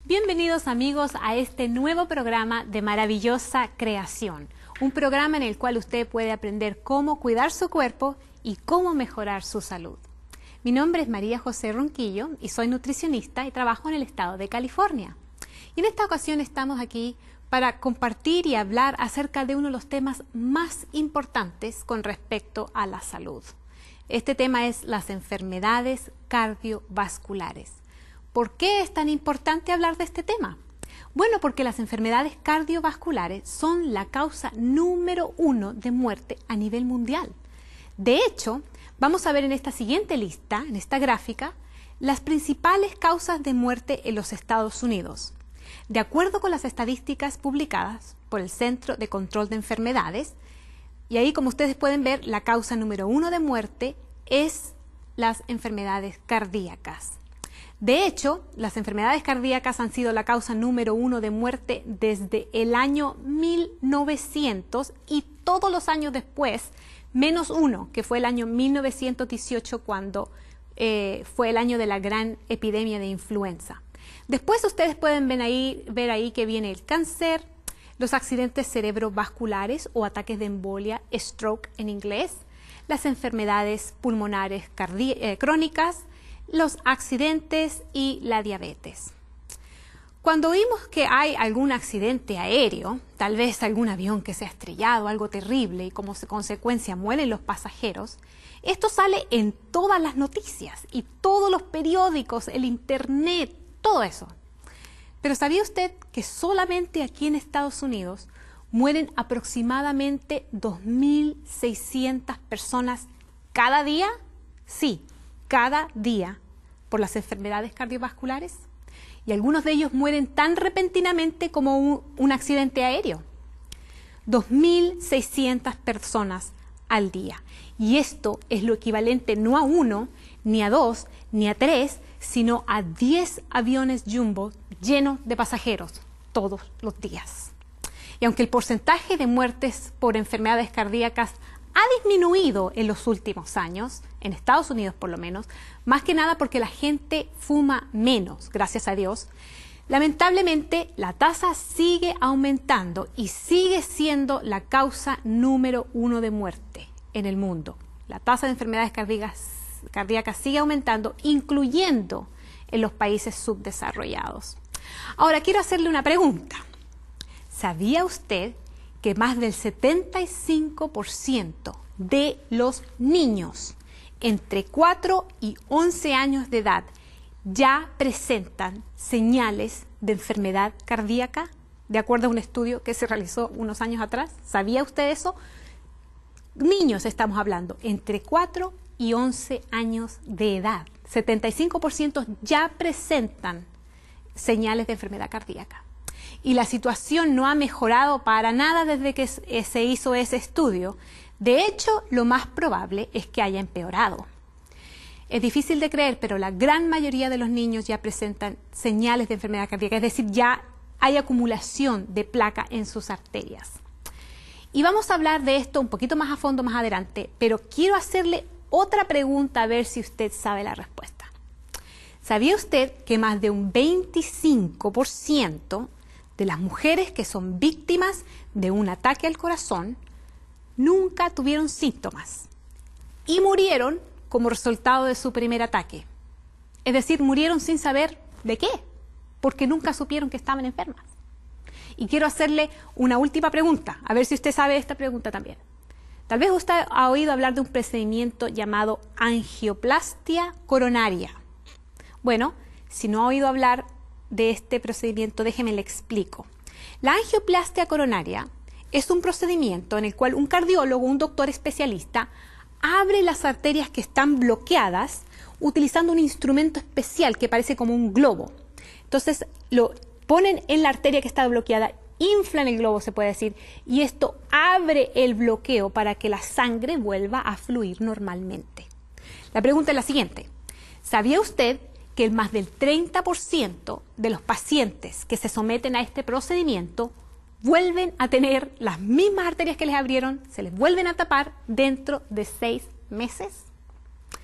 Bienvenidos amigos a este nuevo programa de Maravillosa Creación, un programa en el cual usted puede aprender cómo cuidar su cuerpo y cómo mejorar su salud. Mi nombre es María José Ronquillo y soy nutricionista y trabajo en el estado de California. Y en esta ocasión estamos aquí para compartir y hablar acerca de uno de los temas más importantes con respecto a la salud. Este tema es las enfermedades cardiovasculares. ¿Por qué es tan importante hablar de este tema? Bueno, porque las enfermedades cardiovasculares son la causa número 1 de muerte a nivel mundial. De hecho, vamos a ver en esta siguiente lista, en esta gráfica, las principales causas de muerte en los Estados Unidos. De acuerdo con las estadísticas publicadas por el Centro de Control de Enfermedades, y ahí como ustedes pueden ver, la causa número 1 de muerte es las enfermedades cardíacas. De hecho, las enfermedades cardíacas han sido la causa número 1 de muerte desde el año 1900 y todos los años después, menos uno, que fue el año 1918 cuando fue el año de la gran epidemia de influenza. Después ustedes pueden ver ahí que viene el cáncer, los accidentes cerebrovasculares o ataques de embolia, stroke en inglés, las enfermedades pulmonares crónicas, los accidentes y la diabetes. Cuando oímos que hay algún accidente aéreo, tal vez algún avión que se ha estrellado, algo terrible y como consecuencia mueren los pasajeros, esto sale en todas las noticias y todos los periódicos, el internet, todo eso. Pero ¿sabía usted que solamente aquí en Estados Unidos mueren aproximadamente 2.600 personas cada día? Sí, cada día por las enfermedades cardiovasculares, y algunos de ellos mueren tan repentinamente como un accidente aéreo. 2.600 personas al día. Y esto es lo equivalente no a 1, ni a 2, ni a 3, sino a 10 aviones jumbo llenos de pasajeros todos los días. Y aunque el porcentaje de muertes por enfermedades cardíacas ha disminuido en los últimos años, en Estados Unidos por lo menos, más que nada porque la gente fuma menos, gracias a Dios, lamentablemente la tasa sigue aumentando y sigue siendo la causa número 1 de muerte en el mundo. La tasa de enfermedades cardíacas sigue aumentando, incluyendo en los países subdesarrollados. Ahora quiero hacerle una pregunta. ¿Sabía usted que más del 75% de los niños entre 4 y 11 años de edad ya presentan señales de enfermedad cardíaca, de acuerdo a un estudio que se realizó unos años atrás? ¿Sabía usted eso? Niños estamos hablando, entre 4 y 11 años de edad. 75% ya presentan señales de enfermedad cardíaca. Y la situación no ha mejorado para nada desde que se hizo ese estudio. De hecho, lo más probable es que haya empeorado. Es difícil de creer, pero la gran mayoría de los niños ya presentan señales de enfermedad cardíaca, es decir, ya hay acumulación de placa en sus arterias. Y vamos a hablar de esto un poquito más a fondo más adelante, pero quiero hacerle otra pregunta a ver si usted sabe la respuesta. ¿Sabía usted que más de un 25% de las mujeres que son víctimas de un ataque al corazón nunca tuvieron síntomas y murieron como resultado de su primer ataque? Es decir, murieron sin saber de qué, porque nunca supieron que estaban enfermas. Y quiero hacerle una última pregunta, a ver si usted sabe esta pregunta también. Tal vez usted ha oído hablar de un procedimiento llamado angioplastia coronaria. Bueno, si no ha oído hablar de este procedimiento, déjeme le explico. La angioplastia coronaria es un procedimiento en el cual un cardiólogo, un doctor especialista, abre las arterias que están bloqueadas utilizando un instrumento especial que parece como un globo. Entonces lo ponen en la arteria que está bloqueada, inflan el globo, se puede decir, y esto abre el bloqueo para que la sangre vuelva a fluir normalmente. La pregunta es la siguiente. ¿Sabía usted que más del 30% de los pacientes que se someten a este procedimiento vuelven a tener las mismas arterias que les abrieron, se les vuelven a tapar dentro de 6 meses?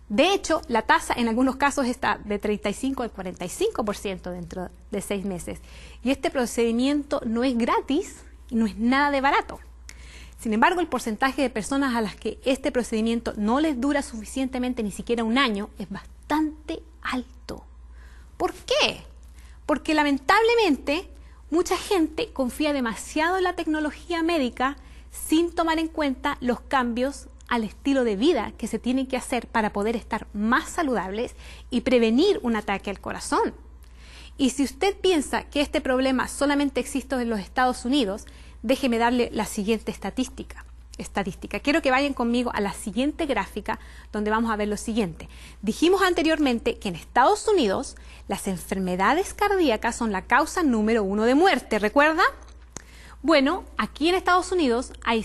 De hecho, la tasa en algunos casos está de 35 al 45% dentro de 6 meses. Y este procedimiento no es gratis y no es nada de barato. Sin embargo, el porcentaje de personas a las que este procedimiento no les dura suficientemente, ni siquiera un año, es bastante alto. ¿Por qué? Porque lamentablemente mucha gente confía demasiado en la tecnología médica sin tomar en cuenta los cambios al estilo de vida que se tienen que hacer para poder estar más saludables y prevenir un ataque al corazón. Y si usted piensa que este problema solamente existe en los Estados Unidos, déjeme darle la siguiente estadística. Quiero que vayan conmigo a la siguiente gráfica donde vamos a ver lo siguiente. Dijimos anteriormente que en Estados Unidos las enfermedades cardíacas son la causa número 1 de muerte, ¿recuerda? Bueno, aquí en Estados Unidos hay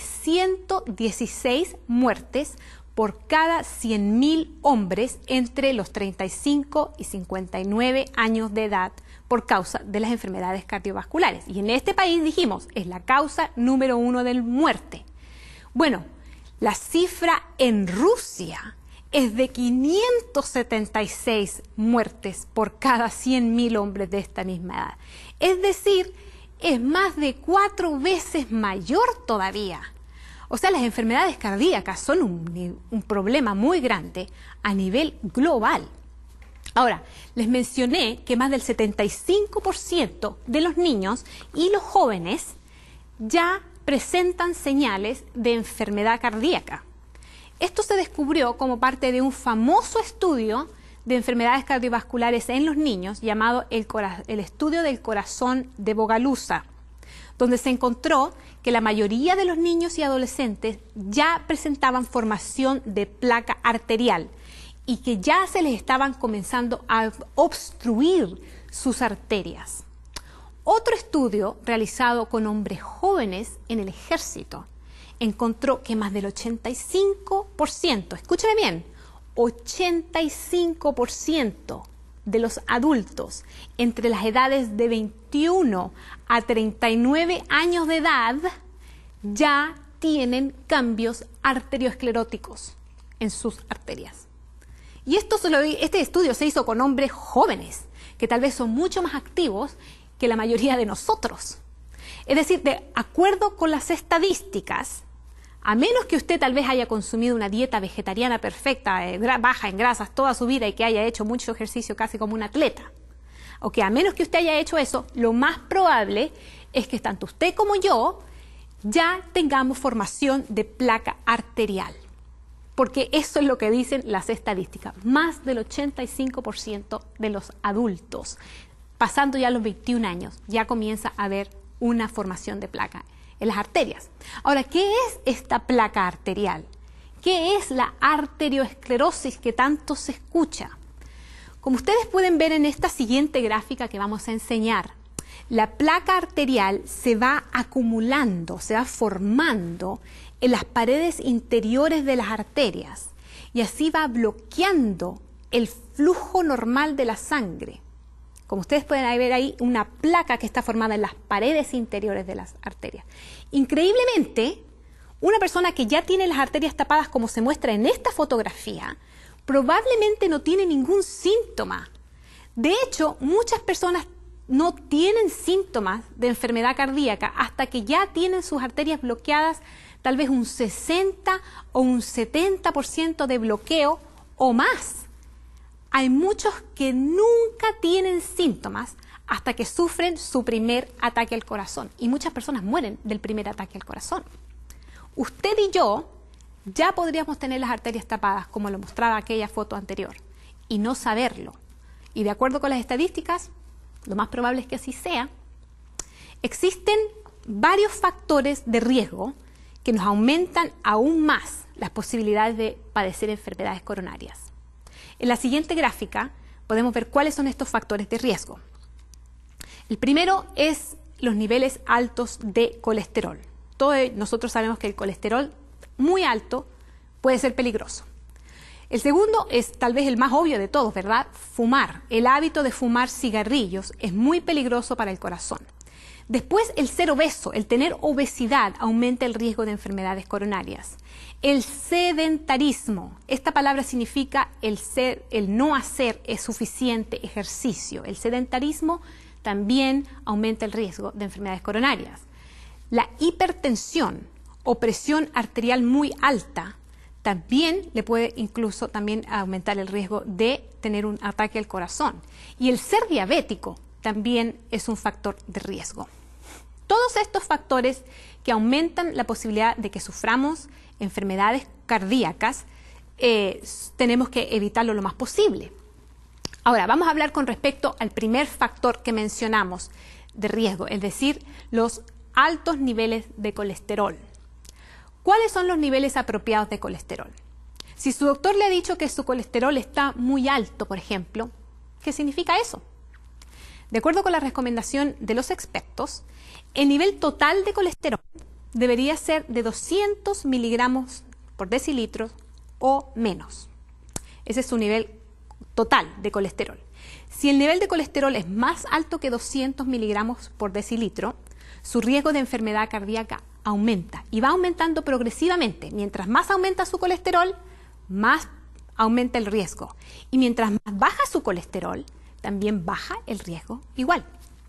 116 muertes por cada 100.000 hombres entre los 35 y 59 años de edad por causa de las enfermedades cardiovasculares. Y en este país dijimos, es la causa número 1 de muerte. Bueno, la cifra en Rusia es de 576 muertes por cada 100.000 hombres de esta misma edad. Es decir, es más de 4 veces mayor todavía. O sea, las enfermedades cardíacas son un problema muy grande a nivel global. Ahora, les mencioné que más del 75% de los niños y los jóvenes ya presentan señales de enfermedad cardíaca. Esto se descubrió como parte de un famoso estudio de enfermedades cardiovasculares en los niños llamado el estudio del corazón de Bogalusa, donde se encontró que la mayoría de los niños y adolescentes ya presentaban formación de placa arterial y que ya se les estaban comenzando a obstruir sus arterias. Otro estudio realizado con hombres jóvenes en el ejército encontró que más del 85%, escúcheme bien, 85% de los adultos entre las edades de 21 a 39 años de edad ya tienen cambios arterioscleróticos en sus arterias. Y este estudio se hizo con hombres jóvenes, que tal vez son mucho más activos que la mayoría de nosotros. Es decir, de acuerdo con las estadísticas, a menos que usted tal vez haya consumido una dieta vegetariana perfecta, baja en grasas toda su vida y que haya hecho mucho ejercicio casi como un atleta, o que a menos que usted haya hecho eso, lo más probable es que tanto usted como yo ya tengamos formación de placa arterial. Porque eso es lo que dicen las estadísticas. Más del 85% de los adultos, pasando ya los 21 años, ya comienza a haber una formación de placa en las arterias. Ahora, ¿qué es esta placa arterial? ¿Qué es la arteriosclerosis que tanto se escucha? Como ustedes pueden ver en esta siguiente gráfica que vamos a enseñar, la placa arterial se va acumulando, se va formando en las paredes interiores de las arterias y así va bloqueando el flujo normal de la sangre. Como ustedes pueden ver ahí, una placa que está formada en las paredes interiores de las arterias. Increíblemente, una persona que ya tiene las arterias tapadas, como se muestra en esta fotografía, probablemente no tiene ningún síntoma. De hecho, muchas personas no tienen síntomas de enfermedad cardíaca hasta que ya tienen sus arterias bloqueadas, tal vez un 60 o un 70% de bloqueo o más. Hay muchos que nunca tienen síntomas hasta que sufren su primer ataque al corazón. Y muchas personas mueren del primer ataque al corazón. Usted y yo ya podríamos tener las arterias tapadas, como lo mostraba aquella foto anterior, y no saberlo. Y de acuerdo con las estadísticas, lo más probable es que así sea. Existen varios factores de riesgo que nos aumentan aún más las posibilidades de padecer enfermedades coronarias. En la siguiente gráfica podemos ver cuáles son estos factores de riesgo. El primero es los niveles altos de colesterol. Todos nosotros sabemos que el colesterol muy alto puede ser peligroso. El segundo es tal vez el más obvio de todos, ¿verdad? Fumar. El hábito de fumar cigarrillos es muy peligroso para el corazón. Después, el ser obeso, el tener obesidad, aumenta el riesgo de enfermedades coronarias. El sedentarismo, esta palabra significa el no hacer suficiente ejercicio. El sedentarismo también aumenta el riesgo de enfermedades coronarias. La hipertensión o presión arterial muy alta también le puede incluso también aumentar el riesgo de tener un ataque al corazón. Y el ser diabético también es un factor de riesgo. Todos estos factores que aumentan la posibilidad de que suframos enfermedades cardíacas, tenemos que evitarlo lo más posible. Ahora, vamos a hablar con respecto al primer factor que mencionamos de riesgo, es decir, los altos niveles de colesterol. ¿Cuáles son los niveles apropiados de colesterol? Si su doctor le ha dicho que su colesterol está muy alto, por ejemplo, ¿qué significa eso? De acuerdo con la recomendación de los expertos, el nivel total de colesterol debería ser de 200 miligramos por decilitro o menos. Ese es su nivel total de colesterol. Si el nivel de colesterol es más alto que 200 miligramos por decilitro, su riesgo de enfermedad cardíaca aumenta y va aumentando progresivamente. Mientras más aumenta su colesterol, más aumenta el riesgo. Y mientras más baja su colesterol, también baja el riesgo igual.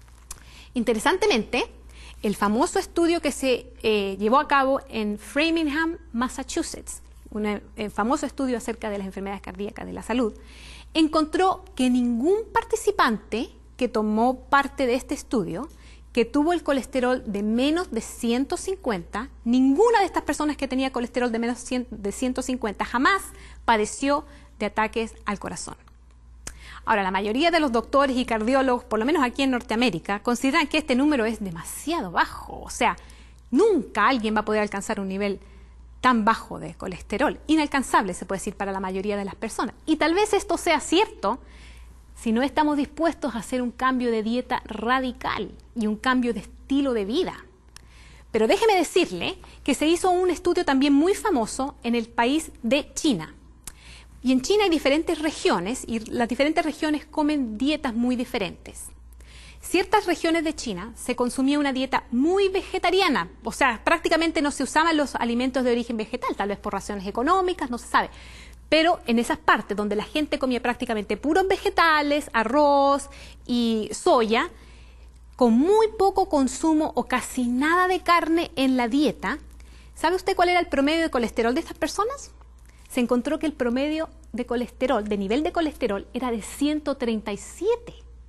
Interesantemente, el famoso estudio que se llevó a cabo en Framingham, Massachusetts, un famoso estudio acerca de las enfermedades cardíacas de la salud, encontró que ningún participante que tomó parte de este estudio, que tuvo el colesterol de menos de 150, ninguna de estas personas que tenía colesterol de menos de 150 jamás padeció de ataques al corazón. Ahora, la mayoría de los doctores y cardiólogos, por lo menos aquí en Norteamérica, consideran que este número es demasiado bajo. O sea, nunca alguien va a poder alcanzar un nivel tan bajo de colesterol. Inalcanzable, se puede decir, para la mayoría de las personas. Y tal vez esto sea cierto si no estamos dispuestos a hacer un cambio de dieta radical y un cambio de estilo de vida. Pero déjeme decirle que se hizo un estudio también muy famoso en el país de China. Y en China hay diferentes regiones y las diferentes regiones comen dietas muy diferentes. Ciertas regiones de China se consumía una dieta muy vegetariana, o sea, prácticamente no se usaban los alimentos de origen vegetal, tal vez por razones económicas, no se sabe. Pero en esas partes donde la gente comía prácticamente puros vegetales, arroz y soya, con muy poco consumo o casi nada de carne en la dieta, ¿sabe usted cuál era el promedio de colesterol de estas personas? Se encontró que el promedio de colesterol, de nivel de colesterol, era de 137.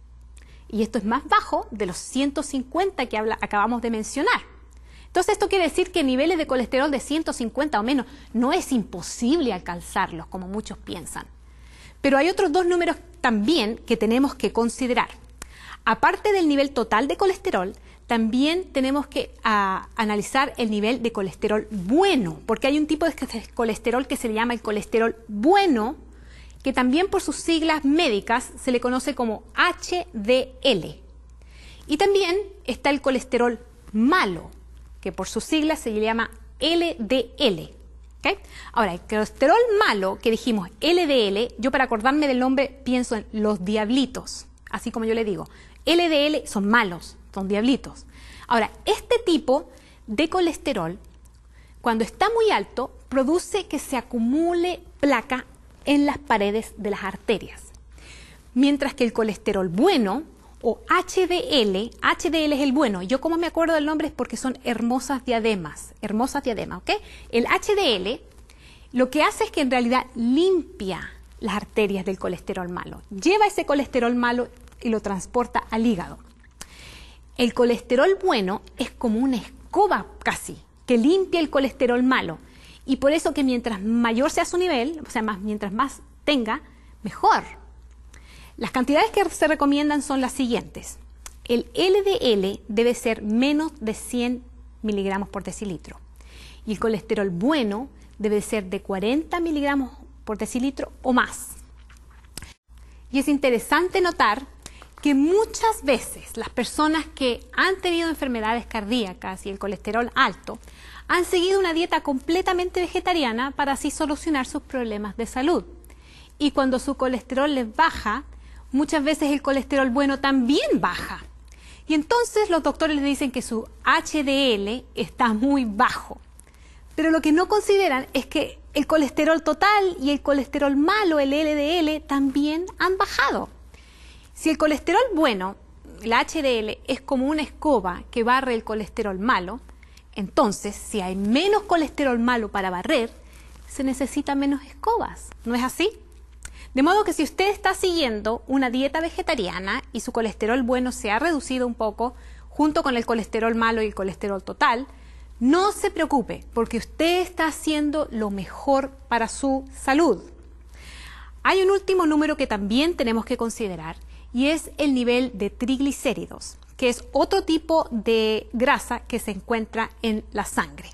Y esto es más bajo de los 150 que acabamos de mencionar. Entonces, esto quiere decir que niveles de colesterol de 150 o menos no es imposible alcanzarlos, como muchos piensan. Pero hay otros dos números también que tenemos que considerar. Aparte del nivel total de colesterol, también tenemos que analizar el nivel de colesterol bueno, porque hay un tipo de colesterol que se le llama el colesterol bueno, que también por sus siglas médicas se le conoce como HDL. Y también está el colesterol malo, que por sus siglas se le llama LDL. ¿Okay? Ahora, el colesterol malo, que dijimos LDL, yo para acordarme del nombre pienso en los diablitos, así como yo le digo. LDL son malos, son diablitos. Ahora, este tipo de colesterol, cuando está muy alto, produce que se acumule placa en las paredes de las arterias. Mientras que el colesterol bueno, o HDL es el bueno. Yo como me acuerdo del nombre es porque son hermosas diademas, ¿ok? El HDL lo que hace es que en realidad limpia las arterias del colesterol malo. Lleva ese colesterol malo y lo transporta al hígado. El colesterol bueno es como una escoba casi, que limpia el colesterol malo. Y por eso que mientras mayor sea su nivel, o sea, mientras más tenga, mejor. Las cantidades que se recomiendan son las siguientes. El LDL debe ser menos de 100 miligramos por decilitro. Y el colesterol bueno debe ser de 40 miligramos por decilitro o más. Y es interesante notar que muchas veces las personas que han tenido enfermedades cardíacas y el colesterol alto han seguido una dieta completamente vegetariana para así solucionar sus problemas de salud. Y cuando su colesterol les baja, muchas veces el colesterol bueno también baja. Y entonces los doctores les dicen que su HDL está muy bajo. Pero lo que no consideran es que el colesterol total y el colesterol malo, el LDL, también han bajado. Si el colesterol bueno, el HDL, es como una escoba que barre el colesterol malo, entonces si hay menos colesterol malo para barrer, se necesitan menos escobas. ¿No es así? De modo que si usted está siguiendo una dieta vegetariana y su colesterol bueno se ha reducido un poco, junto con el colesterol malo y el colesterol total, no se preocupe, porque usted está haciendo lo mejor para su salud. Hay un último número que también tenemos que considerar y es el nivel de triglicéridos, que es otro tipo de grasa que se encuentra en la sangre.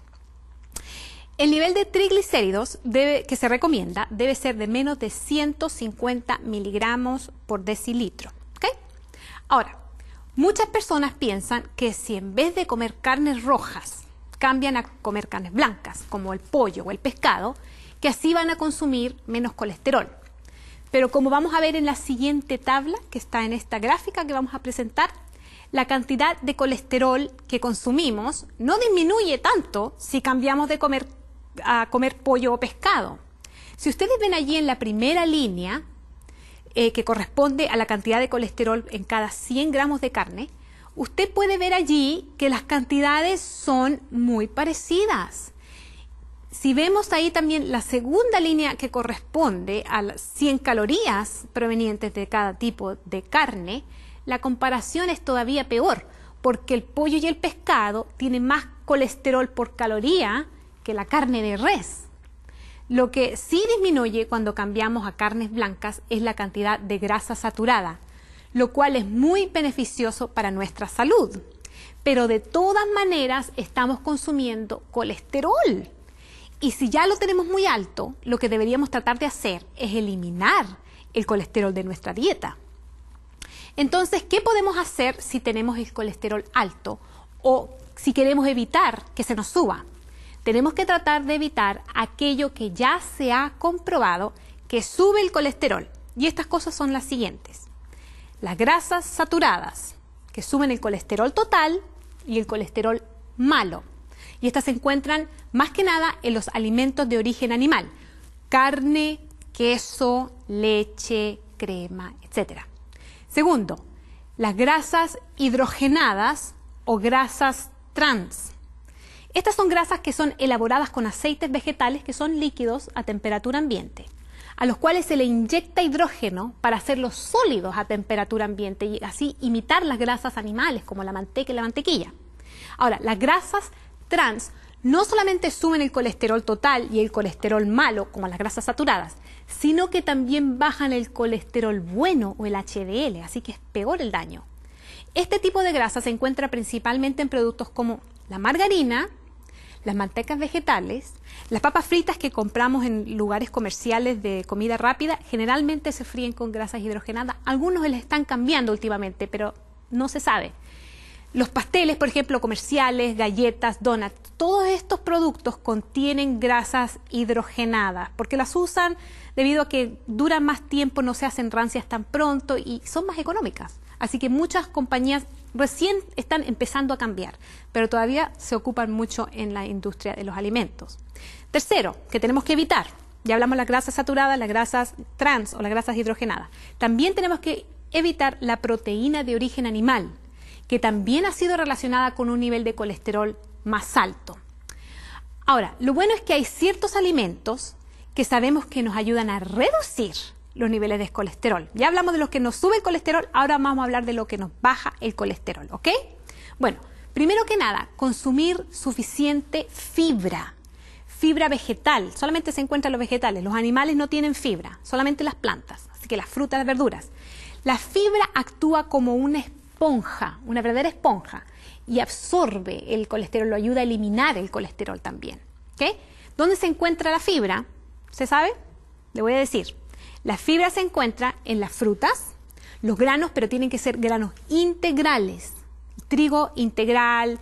El nivel de triglicéridos que se recomienda debe ser de menos de 150 miligramos por decilitro. ¿Okay? Ahora, muchas personas piensan que si en vez de comer carnes rojas cambian a comer carnes blancas, como el pollo o el pescado, que así van a consumir menos colesterol. Pero como vamos a ver en la siguiente tabla, que está en esta gráfica que vamos a presentar, la cantidad de colesterol que consumimos no disminuye tanto si cambiamos de comer a comer pollo o pescado. Si ustedes ven allí en la primera línea, que corresponde a la cantidad de colesterol en cada 100 gramos de carne, usted puede ver allí que las cantidades son muy parecidas. Si vemos ahí también la segunda línea que corresponde a las 100 calorías provenientes de cada tipo de carne, la comparación es todavía peor, porque el pollo y el pescado tienen más colesterol por caloría que la carne de res. Lo que sí disminuye cuando cambiamos a carnes blancas es la cantidad de grasa saturada, lo cual es muy beneficioso para nuestra salud. Pero de todas maneras estamos consumiendo colesterol. Y si ya lo tenemos muy alto, lo que deberíamos tratar de hacer es eliminar el colesterol de nuestra dieta. Entonces, ¿qué podemos hacer si tenemos el colesterol alto o si queremos evitar que se nos suba? Tenemos que tratar de evitar aquello que ya se ha comprobado que sube el colesterol. Y estas cosas son las siguientes. Las grasas saturadas, que suben el colesterol total y el colesterol malo. Y estas se encuentran más que nada en los alimentos de origen animal. Carne, queso, leche, crema, etc. Segundo, las grasas hidrogenadas o grasas trans. Estas son grasas que son elaboradas con aceites vegetales que son líquidos a temperatura ambiente, a los cuales se le inyecta hidrógeno para hacerlos sólidos a temperatura ambiente y así imitar las grasas animales como la manteca y la mantequilla. Ahora, las grasas trans no solamente suben el colesterol total y el colesterol malo como las grasas saturadas, sino que también bajan el colesterol bueno o el HDL, así que es peor el daño. Este tipo de grasa se encuentra principalmente en productos como la margarina, las mantecas vegetales, las papas fritas que compramos en lugares comerciales de comida rápida, generalmente se fríen con grasas hidrogenadas. Algunos les están cambiando últimamente, pero no se sabe. Los pasteles, por ejemplo, comerciales, galletas, donuts, todos estos productos contienen grasas hidrogenadas porque las usan debido a que duran más tiempo, no se hacen rancias tan pronto y son más económicas. Así que muchas compañías recién están empezando a cambiar, pero todavía se ocupan mucho en la industria de los alimentos. Tercero, que tenemos que evitar, ya hablamos de las grasas saturadas, las grasas trans o las grasas hidrogenadas. También tenemos que evitar la proteína de origen animal, que también ha sido relacionada con un nivel de colesterol más alto. Ahora, lo bueno es que hay ciertos alimentos que sabemos que nos ayudan a reducir los niveles de colesterol. Ya hablamos de los que nos sube el colesterol, ahora vamos a hablar de lo que nos baja el colesterol, ¿ok? Bueno, primero que nada, consumir suficiente fibra. Fibra vegetal, solamente se encuentra en los vegetales, los animales no tienen fibra, solamente las plantas, así que las frutas, las verduras. La fibra actúa como una esponja, una verdadera esponja, y absorbe el colesterol, lo ayuda a eliminar el colesterol también, ¿ok? ¿Dónde se encuentra la fibra? ¿Se sabe? Le voy a decir. La fibra se encuentra en las frutas, los granos, pero tienen que ser granos integrales. Trigo integral,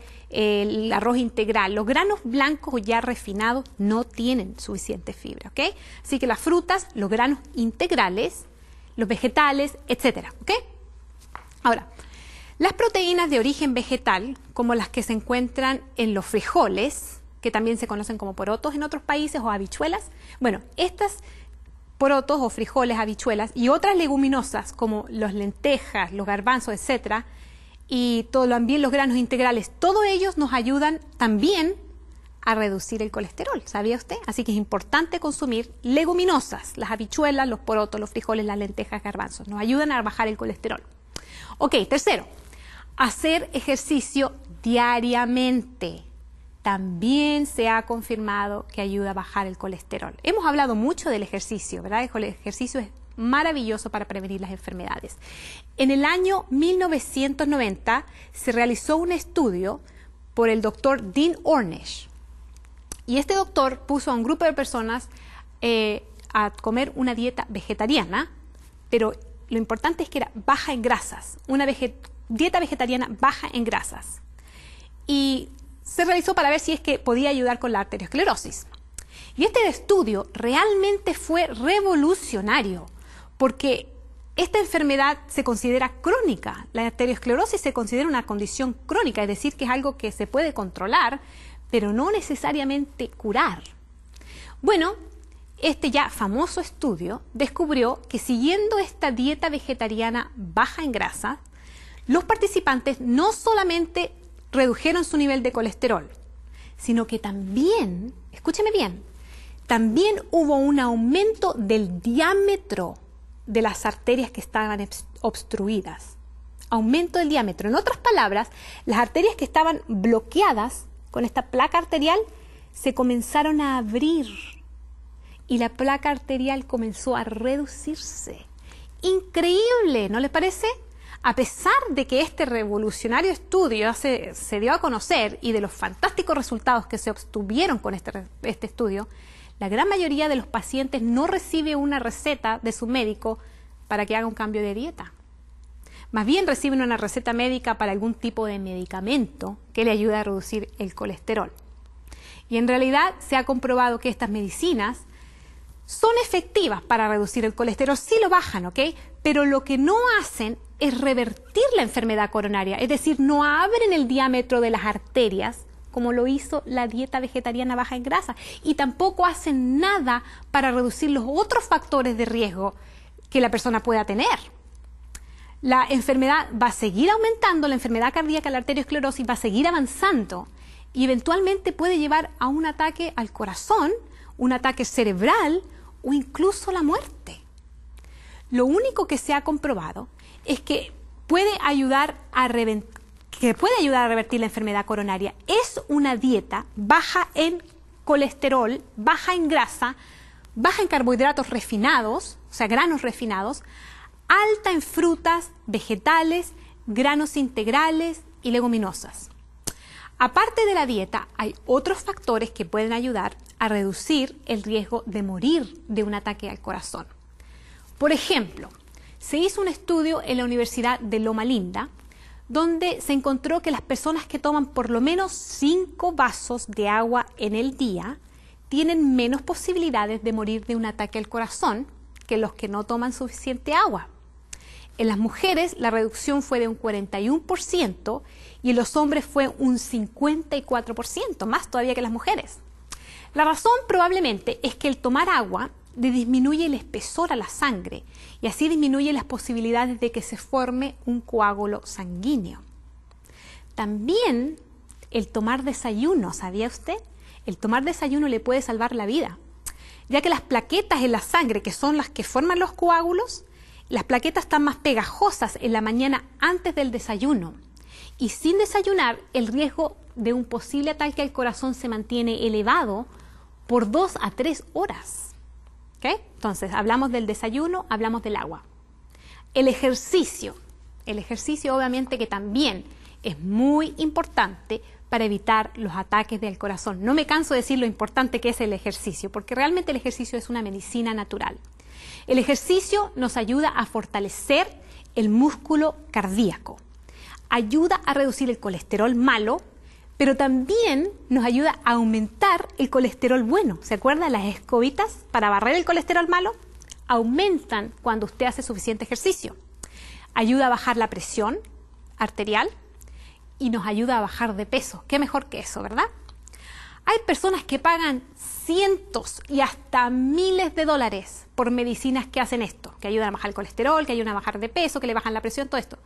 el arroz integral. Los granos blancos o ya refinados no tienen suficiente fibra, ¿ok? Así que las frutas, los granos integrales, los vegetales, etcétera, ¿ok? Ahora, Las proteínas de origen vegetal, como las que se encuentran en los frijoles, que también se conocen como porotos en otros países o habichuelas, bueno, estas porotos o frijoles, habichuelas y otras leguminosas como las lentejas, los garbanzos, etcétera, y también los granos integrales, todos ellos nos ayudan también a reducir el colesterol, ¿sabía usted? Así que es importante consumir leguminosas, las habichuelas, los porotos, los frijoles, las lentejas, garbanzos, nos ayudan a bajar el colesterol. Ok, tercero, hacer ejercicio diariamente. También se ha confirmado que ayuda a bajar el colesterol. Hemos hablado mucho del ejercicio, ¿verdad? El ejercicio es maravilloso para prevenir las enfermedades. En el año 1990 se realizó un estudio por el doctor Dean Ornish. Y este doctor puso a un grupo de personas a comer una dieta vegetariana, pero lo importante es que era baja en grasas, una dieta vegetariana baja en grasas. Y se realizó para ver si es que podía ayudar con la arteriosclerosis. Y este estudio realmente fue revolucionario, porque esta enfermedad se considera crónica. La arteriosclerosis se considera una condición crónica, es decir, que es algo que se puede controlar, pero no necesariamente curar. Bueno, este ya famoso estudio descubrió que siguiendo esta dieta vegetariana baja en grasa, los participantes no solamente redujeron su nivel de colesterol, sino que también, escúcheme bien, también hubo un aumento del diámetro de las arterias que estaban obstruidas. Aumento del diámetro. En otras palabras, las arterias que estaban bloqueadas con esta placa arterial se comenzaron a abrir y la placa arterial comenzó a reducirse. Increíble, ¿no les parece? A pesar de que este revolucionario estudio se dio a conocer y de los fantásticos resultados que se obtuvieron con este estudio, la gran mayoría de los pacientes no recibe una receta de su médico para que haga un cambio de dieta. Más bien reciben una receta médica para algún tipo de medicamento que le ayude a reducir el colesterol. Y en realidad se ha comprobado que estas medicinas son efectivas para reducir el colesterol, sí lo bajan, ¿ok? Pero lo que no hacen es revertir la enfermedad coronaria, es decir, no abren el diámetro de las arterias como lo hizo la dieta vegetariana baja en grasa y tampoco hacen nada para reducir los otros factores de riesgo que la persona pueda tener. La enfermedad va a seguir aumentando, la enfermedad cardíaca, la arteriosclerosis va a seguir avanzando y eventualmente puede llevar a un ataque al corazón, un ataque cerebral o incluso la muerte. Lo único que se ha comprobado es que puede ayudar a revertir la enfermedad coronaria. Es una dieta baja en colesterol, baja en grasa, baja en carbohidratos refinados, o sea, granos refinados, alta en frutas, vegetales, granos integrales y leguminosas. Aparte de la dieta, hay otros factores que pueden ayudar a reducir el riesgo de morir de un ataque al corazón. Por ejemplo, se hizo un estudio en la Universidad de Loma Linda, donde se encontró que las personas que toman por lo menos 5 vasos de agua en el día tienen menos posibilidades de morir de un ataque al corazón que los que no toman suficiente agua. En las mujeres la reducción fue de un 41% y en los hombres fue un 54%, más todavía que las mujeres. La razón probablemente es que el tomar agua disminuye el espesor a la sangre y así disminuye las posibilidades de que se forme un coágulo sanguíneo. También el tomar desayuno, ¿sabía usted? El tomar desayuno le puede salvar la vida, ya que las plaquetas en la sangre, que son las que forman los coágulos, las plaquetas están más pegajosas en la mañana antes del desayuno. Y sin desayunar, el riesgo de un posible ataque al corazón se mantiene elevado por 2 a 3 horas. ¿Okay? Entonces, hablamos del desayuno, hablamos del agua. El ejercicio obviamente que también es muy importante para evitar los ataques del corazón. No me canso de decir lo importante que es el ejercicio, porque realmente el ejercicio es una medicina natural. El ejercicio nos ayuda a fortalecer el músculo cardíaco, ayuda a reducir el colesterol malo, pero también nos ayuda a aumentar el colesterol bueno. ¿Se acuerdan las escobitas para barrer el colesterol malo? Aumentan cuando usted hace suficiente ejercicio. Ayuda a bajar la presión, arterial y nos ayuda a bajar de peso. ¿Qué mejor que eso, verdad? Hay personas que pagan cientos y hasta miles de dólares por medicinas que hacen esto, que ayudan a bajar el colesterol, que ayudan a bajar de peso, que le bajan la presión, todo esto.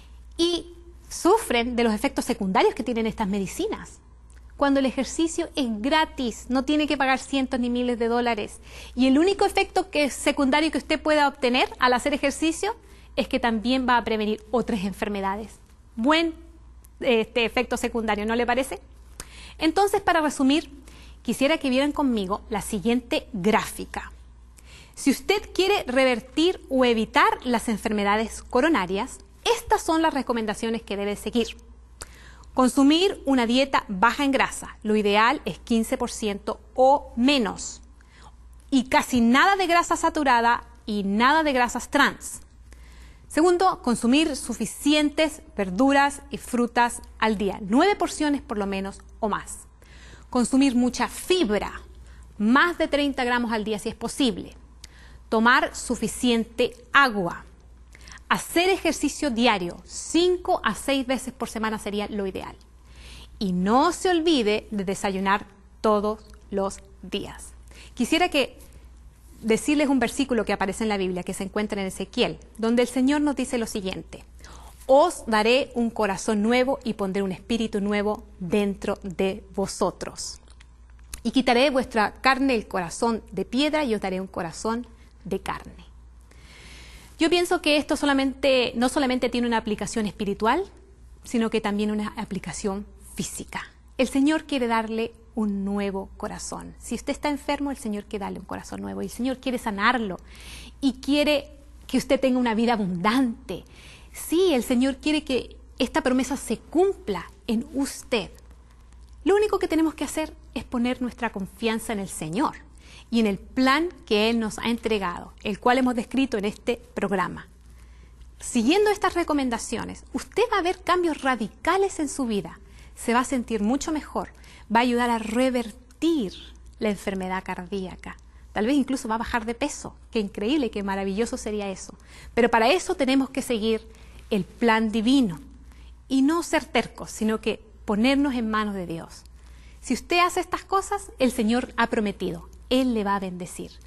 Y sufren de los efectos secundarios que tienen estas medicinas. Cuando el ejercicio es gratis, no tiene que pagar cientos ni miles de dólares. Y el único efecto secundario que usted pueda obtener al hacer ejercicio es que también va a prevenir otras enfermedades. Buen efecto secundario, ¿no le parece? Entonces, para resumir, quisiera que vieran conmigo la siguiente gráfica. Si usted quiere revertir o evitar las enfermedades coronarias, estas son las recomendaciones que debe seguir. Consumir una dieta baja en grasa, lo ideal es 15% o menos. Y casi nada de grasa saturada y nada de grasas trans. Segundo, consumir suficientes verduras y frutas al día, 9 porciones por lo menos o más. Consumir mucha fibra, más de 30 gramos al día si es posible. Tomar suficiente agua. Hacer ejercicio diario, 5 a 6 veces por semana sería lo ideal. Y no se olvide de desayunar todos los días. Quisiera decirles un versículo que aparece en la Biblia, que se encuentra en Ezequiel, donde el Señor nos dice lo siguiente: os daré un corazón nuevo y pondré un espíritu nuevo dentro de vosotros. Y quitaré vuestra carne, el corazón de piedra, y os daré un corazón de carne. Yo pienso que esto no solamente tiene una aplicación espiritual, sino que también una aplicación física. El Señor quiere darle un nuevo corazón. Si usted está enfermo, el Señor quiere darle un corazón nuevo. Y el Señor quiere sanarlo y quiere que usted tenga una vida abundante. Sí, el Señor quiere que esta promesa se cumpla en usted. Lo único que tenemos que hacer es poner nuestra confianza en el Señor y en el plan que Él nos ha entregado, el cual hemos descrito en este programa. Siguiendo estas recomendaciones, usted va a ver cambios radicales en su vida. Se va a sentir mucho mejor, va a ayudar a revertir la enfermedad cardíaca. Tal vez incluso va a bajar de peso. Qué increíble, qué maravilloso sería eso. Pero para eso tenemos que seguir el plan divino y no ser tercos, sino que ponernos en manos de Dios. Si usted hace estas cosas, el Señor ha prometido, Él le va a bendecir.